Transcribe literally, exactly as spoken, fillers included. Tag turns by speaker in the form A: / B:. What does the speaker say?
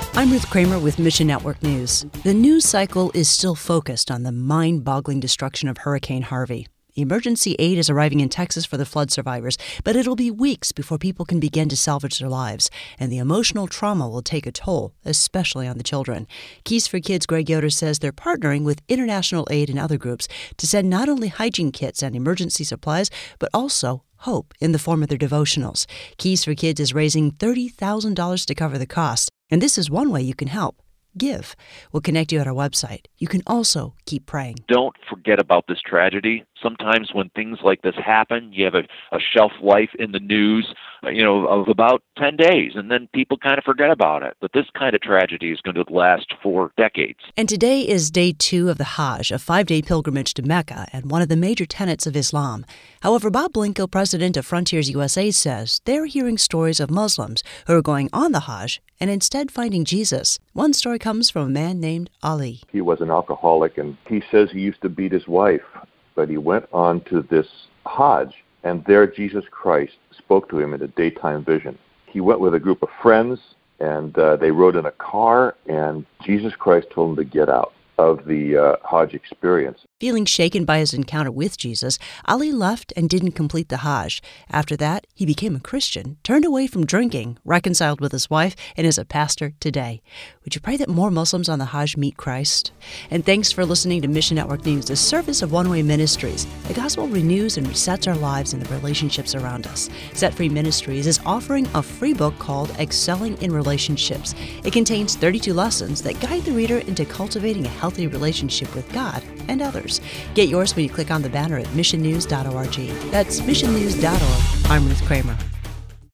A: I'm Ruth Kramer with Mission Network News. The news cycle is still focused on the mind-boggling destruction of Hurricane Harvey. Emergency aid is arriving in Texas for the flood survivors, but it'll be weeks before people can begin to salvage their lives, and the emotional trauma will take a toll, especially on the children. Keys for Kids Greg Yoder says they're partnering with international aid and other groups to send not only hygiene kits and emergency supplies, but also hope in the form of their devotionals. Keys for Kids is raising thirty thousand dollars to cover the cost, and this is one way you can help. Give. We'll connect you at our website. You can also keep praying.
B: Don't forget about this tragedy. Sometimes when things like this happen, you have a, a shelf life in the news, you know, of about ten days, and then people kind of forget about it. But this kind of tragedy is going to last for decades.
A: And today is day two of the Hajj, a five-day pilgrimage to Mecca and one of the major tenets of Islam. However, Bob Blinko, president of Frontiers U S A, says they're hearing stories of Muslims who are going on the Hajj and instead finding Jesus. One story comes from a man named Ali.
C: He was an alcoholic, and he says he used to beat his wife, but he went on to this Hajj, and there Jesus Christ spoke to him in a daytime vision. He went with a group of friends, and uh, they rode in a car, and Jesus Christ told him to get out of the uh, Hajj experience.
A: Feeling shaken by his encounter with Jesus, Ali left and didn't complete the Hajj. After that, he became a Christian, turned away from drinking, reconciled with his wife, and is a pastor today. Would you pray that more Muslims on the Hajj meet Christ? And thanks for listening to Mission Network News, the service of One Way Ministries. The gospel renews and resets our lives and the relationships around us. Set Free Ministries is offering a free book called Excelling in Relationships. It contains thirty-two lessons that guide the reader into cultivating a healthy relationship with God and others. Get yours when you click on the banner at mission news dot org. That's mission news dot org. I'm Ruth Kramer.